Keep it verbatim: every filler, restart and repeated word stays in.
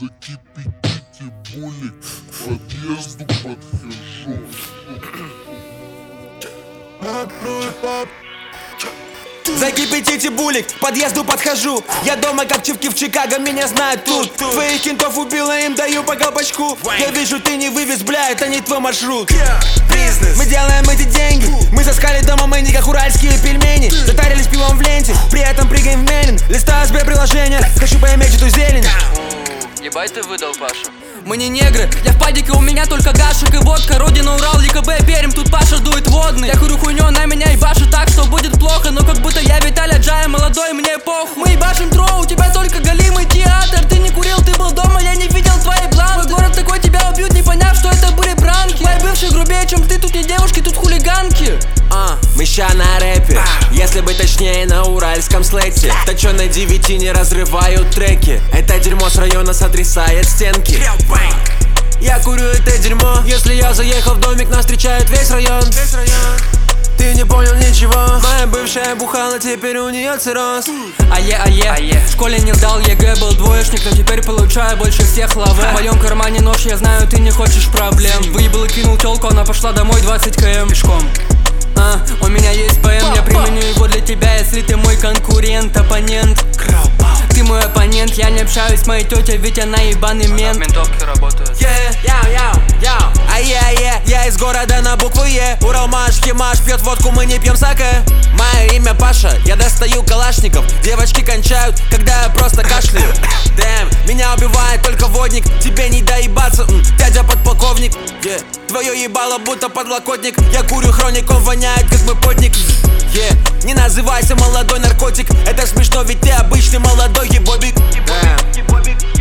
Закипятите булик, к подъезду подхожу. Закипятите булик, к подъезду подхожу. Я дома как чивки в Чикаго, меня знают тут. Твоих кентов убила, им даю по колпачку. Я вижу, ты не вывез, бля, это не твой маршрут. Бизнес, мы делаем эти деньги. Мы соскали дома мэни, как уральские пельмени. Затарились пивом в ленте, при этом прыгаем в Мелин. Листаю себе приложение, хочу поиметь эту зелень. Ебать ты выдал, Паша. Мы не негры, я в падике, у меня только гашек и водка. Родина Урал, ЕКБ, Пермь, тут Паша дует водный. Я курю хуйню, на меня ебашит так, что будет плохо. Но как будто я Виталя Джая, молодой, мне похуй. Мы ебашим тро, у тебя только голимый театр. Ты не курил, ты был дома, я не видел твои бланки. Твой город такой, тебя убьют, не поняв, что это были пранки. Мои бывшие грубее, чем ты, тут не девушки, тут хулиганки. А, мы ща на рэпе, если быть точнее, на уральском слэте. Точёные девяти не разрывают треки. Это дерьмо с района сотрясает стенки. Я курю это дерьмо. Если я заехал в домик, нас встречает весь район. Ты не понял ничего. Моя бывшая бухала, теперь у нее цирроз. Ае, ае, ае. В школе не сдал ЕГЭ, был двоечник, но теперь получаю больше всех лавэ. В моем кармане нож, я знаю, ты не хочешь проблем. Выебал и кинул телку, она пошла домой двадцать километров пешком. А, у меня есть БМ, я применю его для тебя, если ты мой конкурент, оппонент. Ты мой оппонент, я не общаюсь с моей тетей, ведь она ебаный мент. В ментовке работает. Yeah, яу, яу, яу. Ае, ае, я из города на букву Е. Урал маш, химаш, пьет водку, мы не пьем саке. Мое имя Паша, я достаю калашников. Девочки кончают, когда я просто кашляю. Дэм, меня убивает только водник. Тебе не доебаться, м, дядя подполковник. Yeah. Твое ебало будто подлокотник. Я курю хроник, он воняет, как мой потник. Yeah. Не называйся молодой наркотик. Это смешно, ведь ты обычный молодой ебобик.